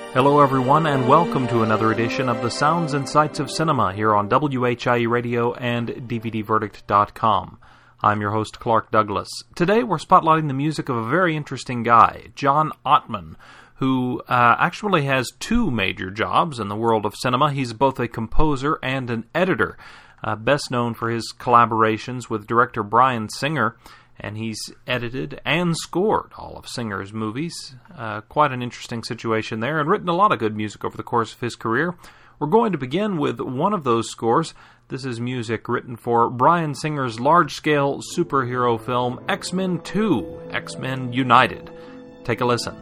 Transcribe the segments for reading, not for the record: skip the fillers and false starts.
Hello everyone, and welcome to another edition of the Sounds and Sights of Cinema here on WHIE Radio and DVDverdict.com. I'm your host, Clark Douglas. Today we're spotlighting the music of a very interesting guy, John Ottman, who actually has two major jobs in the world of cinema. He's both a composer and an editor, best known for his collaborations with director Bryan Singer, and he's edited and scored all of Singer's movies. Quite an interesting situation there, and written a lot of good music over the course of his career. We're going to begin with one of those scores. This is music written for Bryan Singer's large-scale superhero film X-Men 2, X-Men United. Take a listen.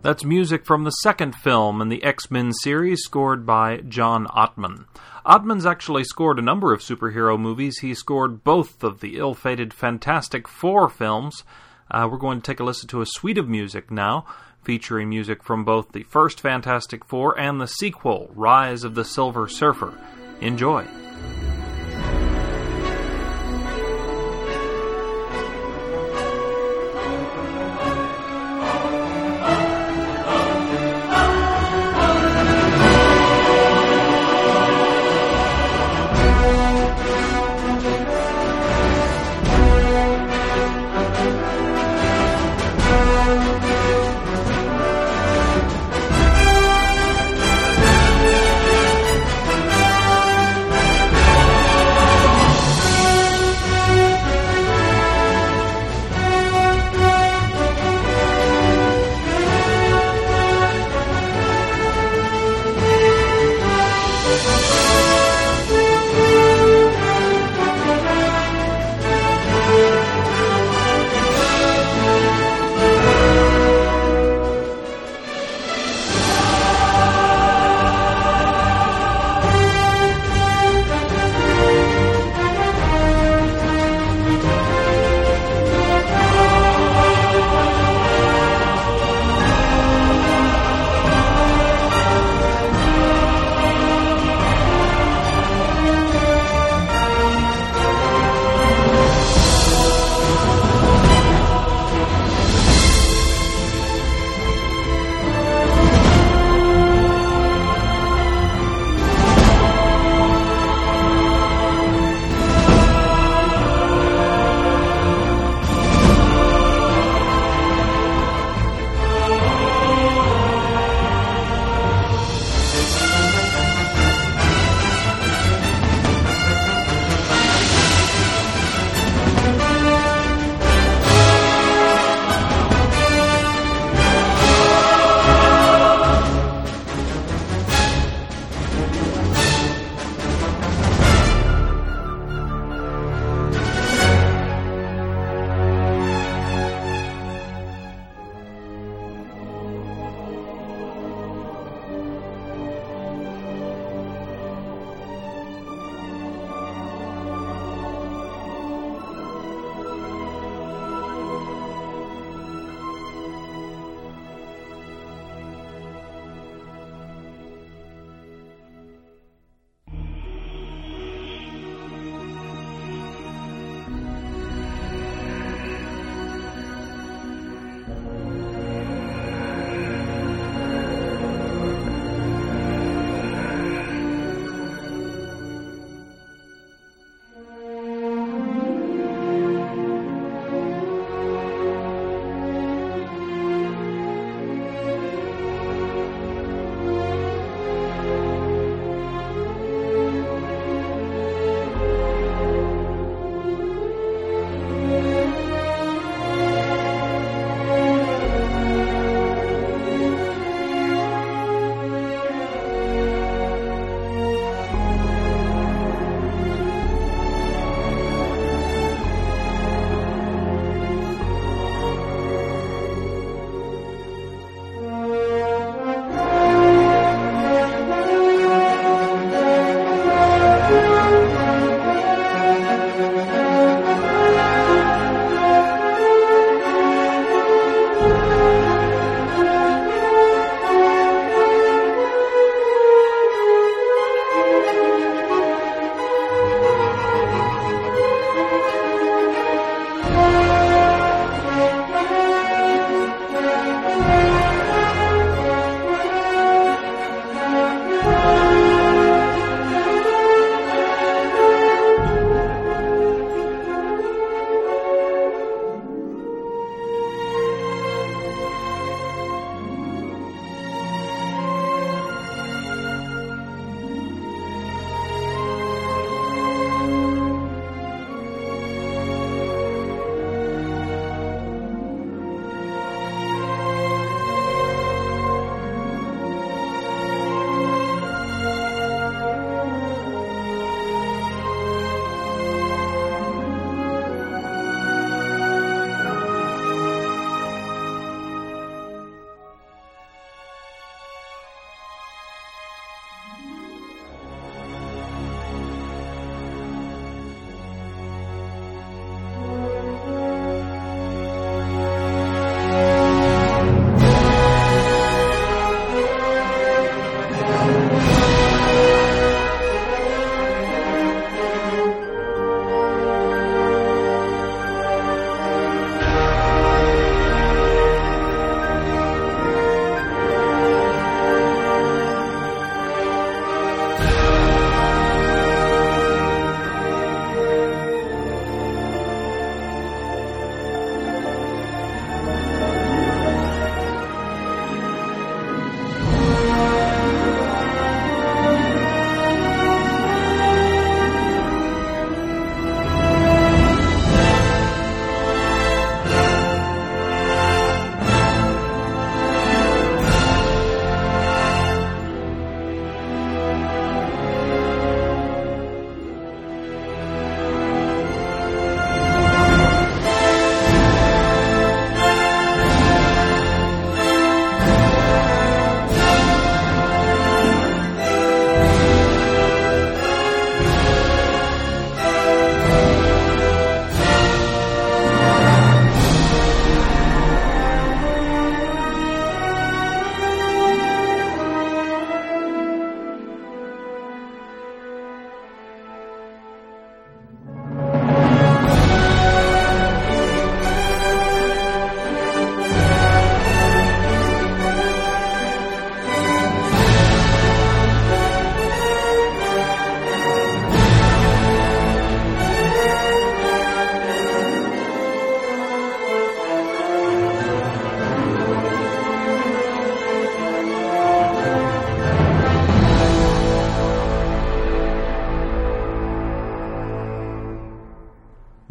That's music from the second film in the X-Men series, scored by John Ottman. Ottman's actually scored a number of superhero movies. He scored both of the ill-fated Fantastic Four films. We're going to take a listen to a suite of music now, featuring music from both the first Fantastic Four and the sequel, Rise of the Silver Surfer. Enjoy.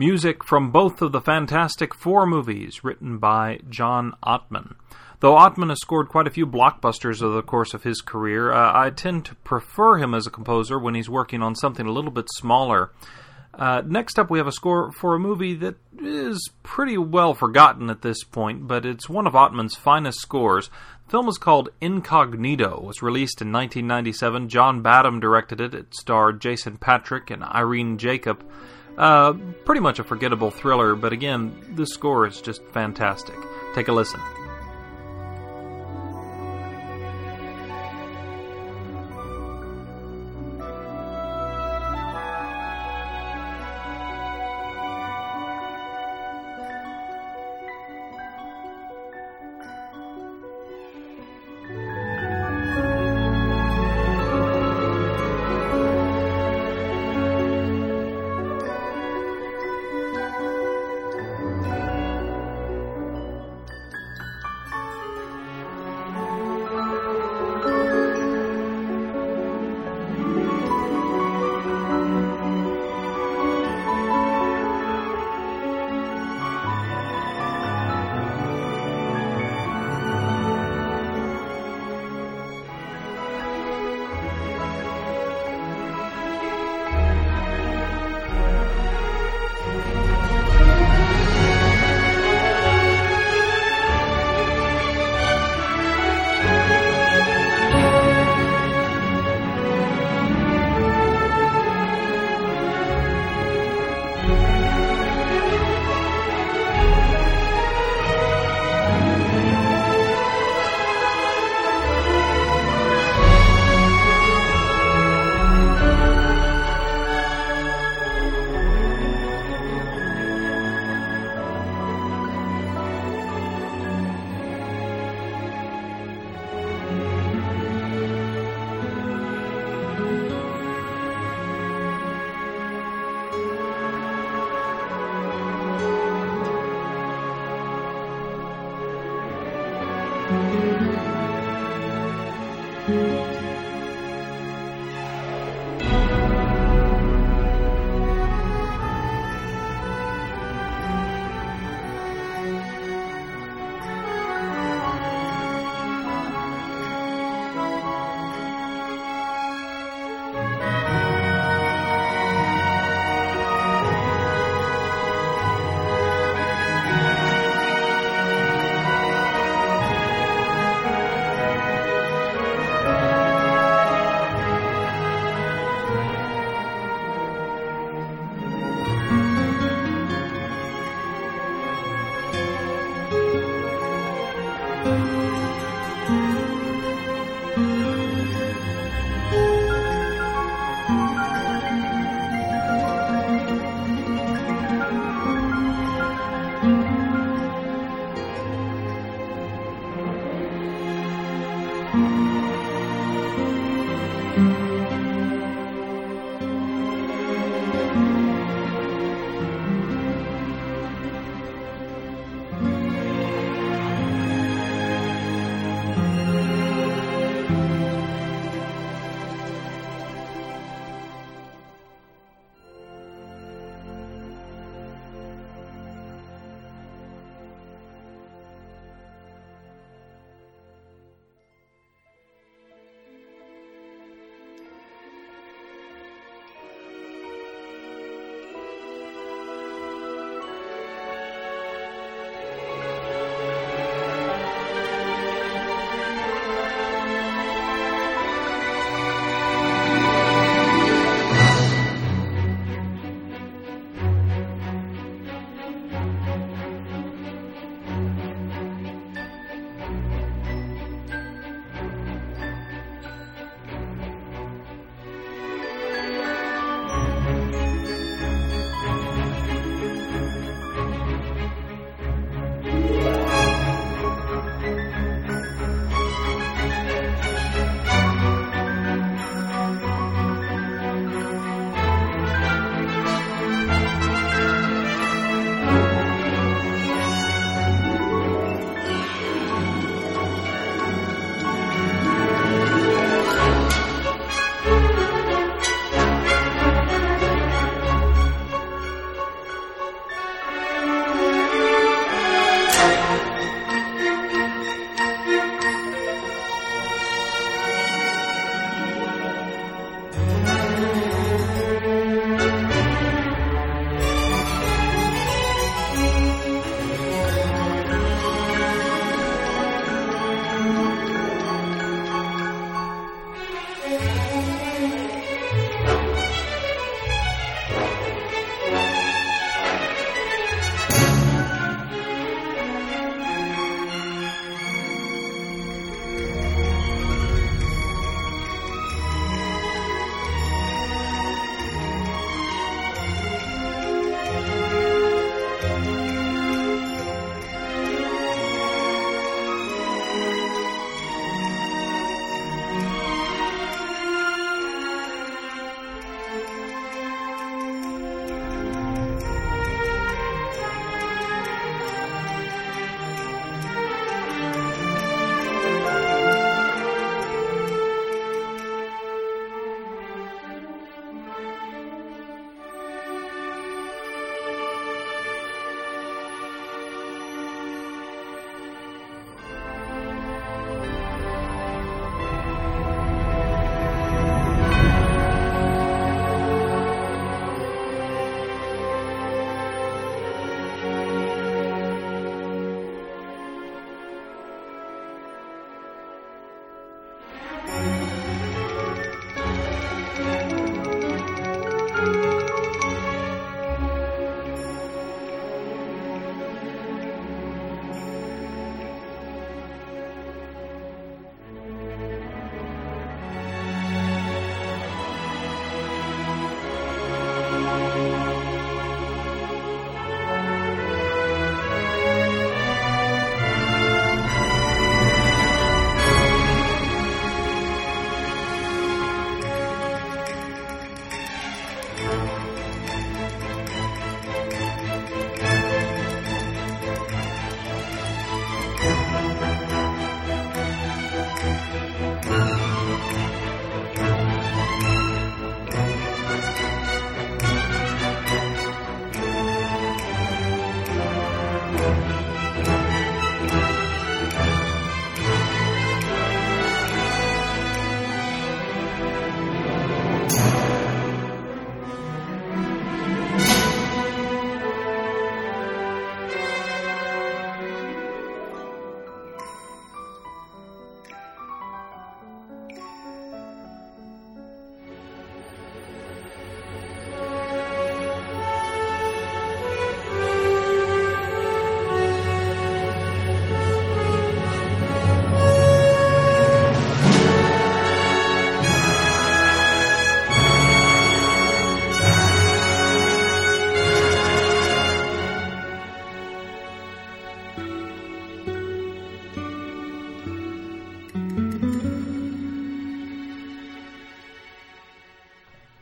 Music from both of the Fantastic Four movies, written by John Ottman. Though Ottman has scored quite a few blockbusters over the course of his career, I tend to prefer him as a composer when he's working on something a little bit smaller. Next up, we have a score for a movie that is pretty well forgotten at this point, but it's one of Ottman's finest scores. The film is called Incognito. It was released in 1997. John Badham directed it. It starred Jason Patric and Irene Jacob. Pretty much a forgettable thriller, but again, this score is just fantastic. Take a listen.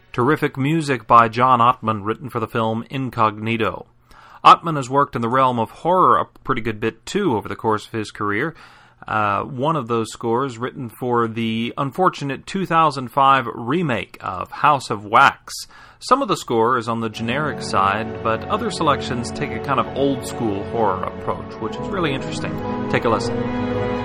Terrific music by John Ottman, written for the film Incognito. Ottman has worked in the realm of horror a pretty good bit, too, over the course of his career. One of those scores written for the unfortunate 2005 remake of House of Wax. Some of the score is on the generic side, but other selections take a kind of old-school horror approach, which is really interesting. Take a listen.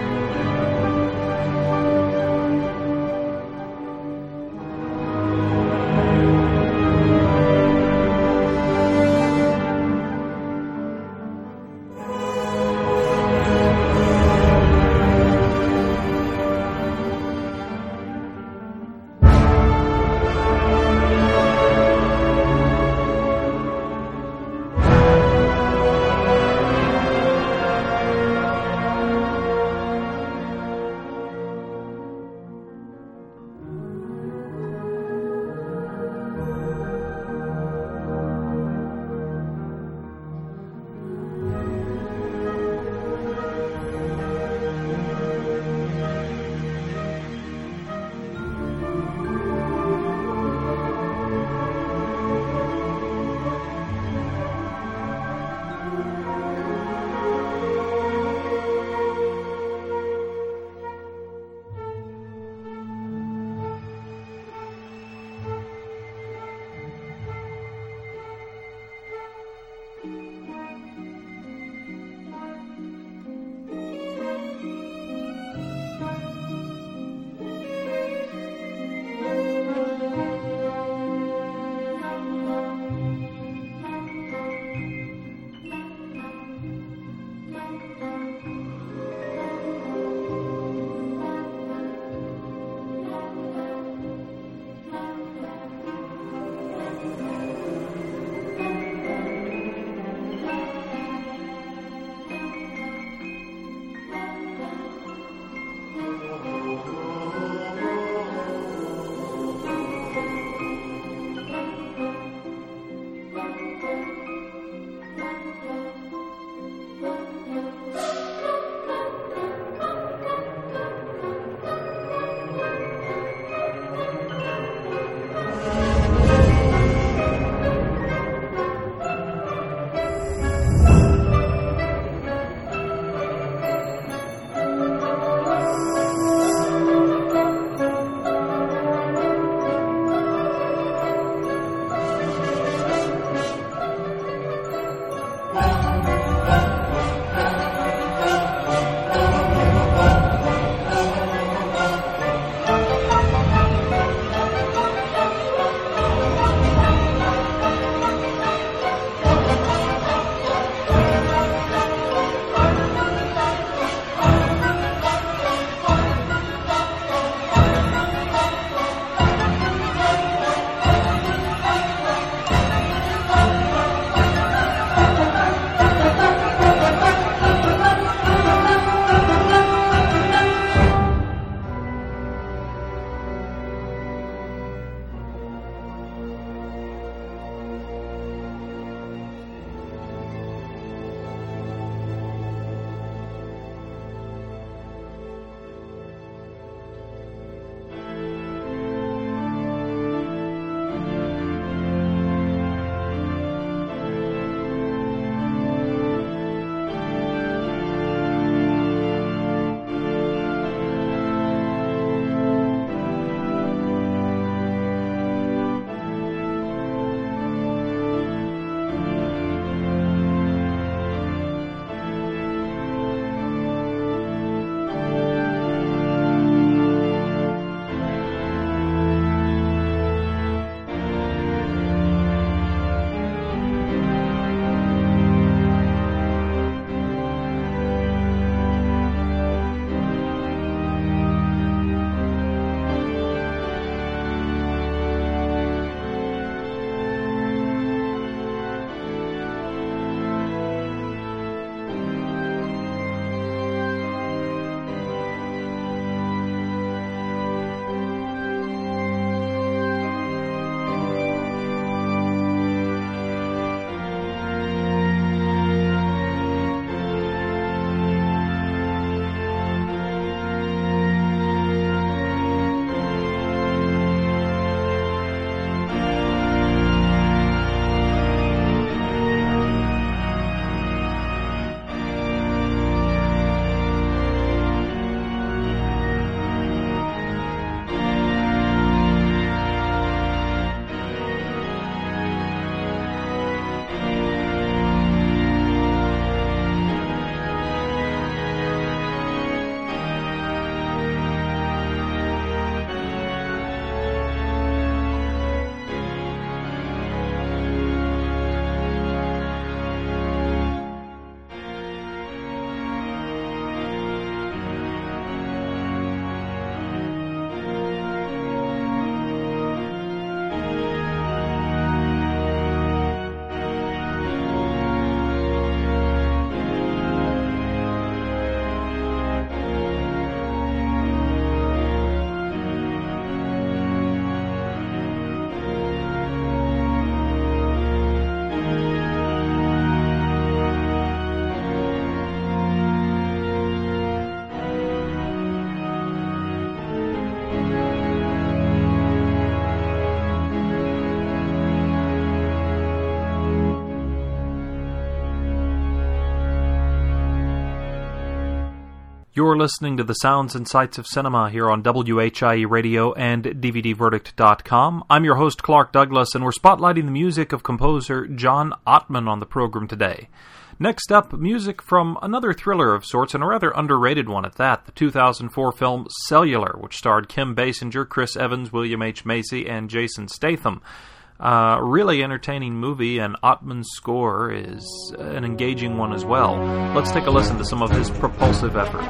You're listening to the Sounds and Sights of Cinema here on WHIE Radio and DVDverdict.com. I'm your host, Clark Douglas, and we're spotlighting the music of composer John Ottman on the program today. Next up, music from another thriller of sorts, and a rather underrated one at that, the 2004 film Cellular, which starred Kim Basinger, Chris Evans, William H. Macy, and Jason Statham. Really entertaining movie, and Ottman's score is an engaging one as well. Let's take a listen to some of his propulsive effort.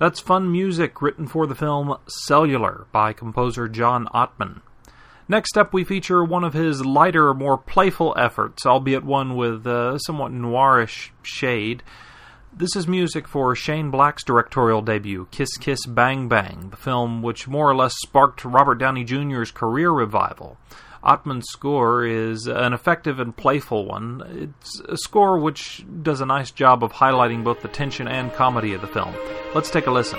That's fun music written for the film Cellular by composer John Ottman. Next up, we feature one of his lighter, more playful efforts, albeit one with somewhat noirish shade. This is music for Shane Black's directorial debut, Kiss Kiss Bang Bang, the film which more or less sparked Robert Downey Jr.'s career revival. Ottman's score is an effective and playful one. It's a score which does a nice job of highlighting both the tension and comedy of the film. Let's take a listen.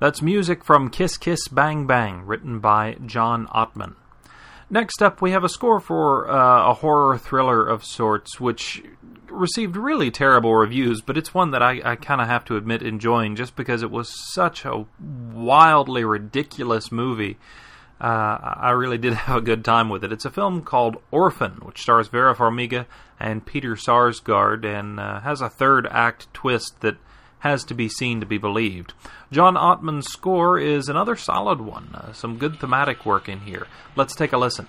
That's music from Kiss Kiss Bang Bang, written by John Ottman. Next up, we have a score for a horror thriller of sorts, which received really terrible reviews, but it's one that I kind of have to admit enjoying, just because it was such a wildly ridiculous movie. I really did have a good time with it. It's a film called Orphan, which stars Vera Farmiga and Peter Sarsgaard, and has a third act twist that has to be seen to be believed. John Ottman's score is another solid one. Some good thematic work in here. Let's take a listen.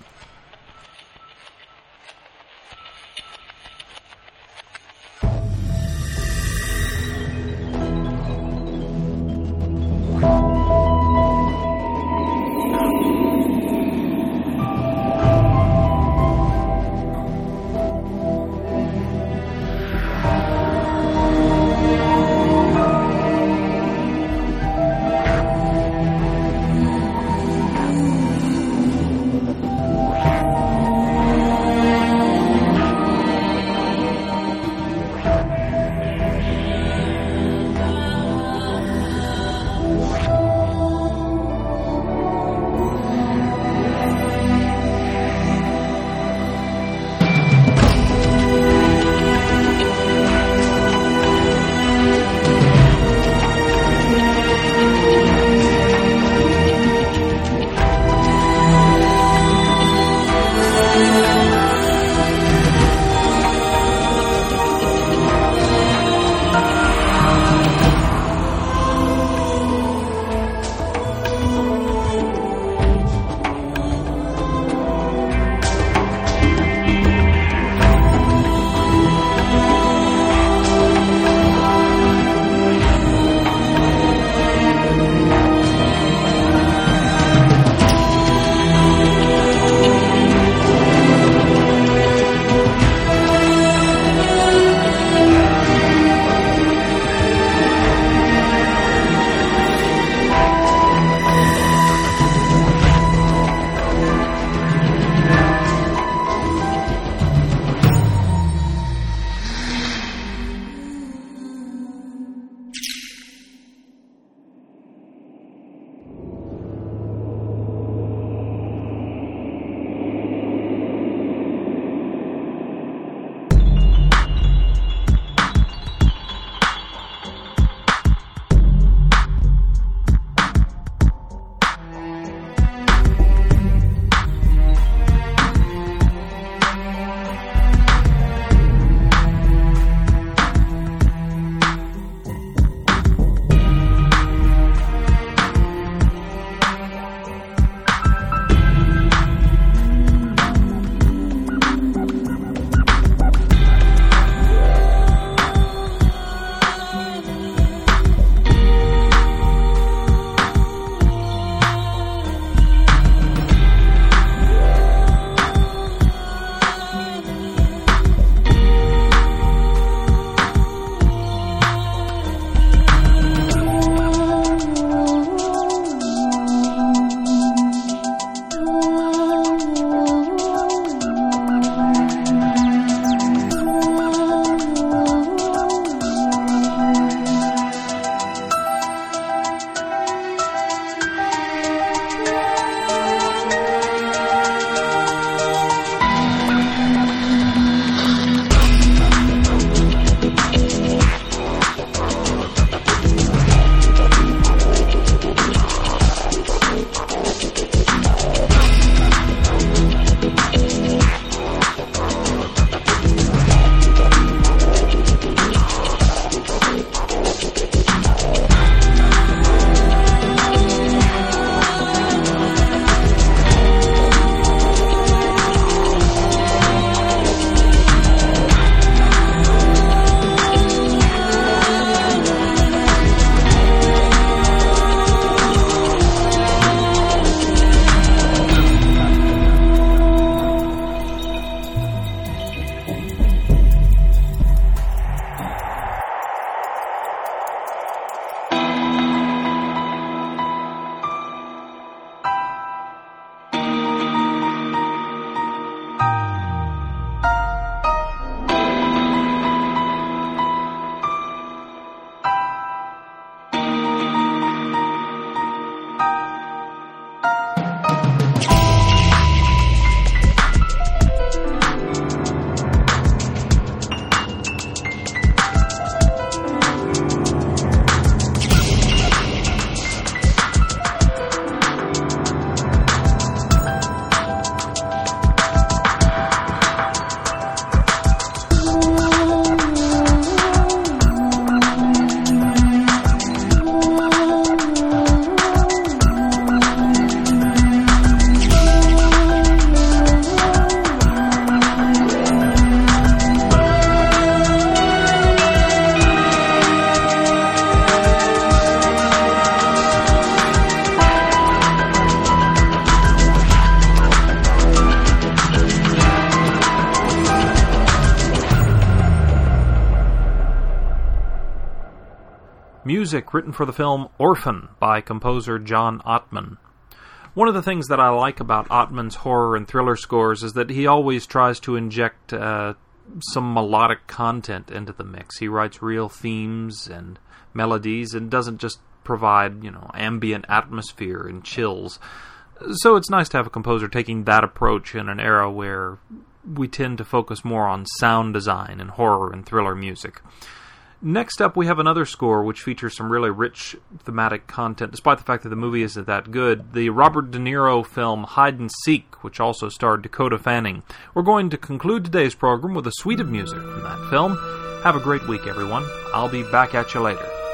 Music written for the film Orphan by composer John Ottman. One of the things that I like about Ottman's horror and thriller scores is that he always tries to inject some melodic content into the mix. He writes real themes and melodies and doesn't just provide, ambient atmosphere and chills. So it's nice to have a composer taking that approach in an era where we tend to focus more on sound design in horror and thriller music. Next up, we have another score which features some really rich thematic content, despite the fact that the movie isn't that good. The Robert De Niro film Hide and Seek, which also starred Dakota Fanning. We're going to conclude today's program with a suite of music from that film. Have a great week, everyone. I'll be back at you later.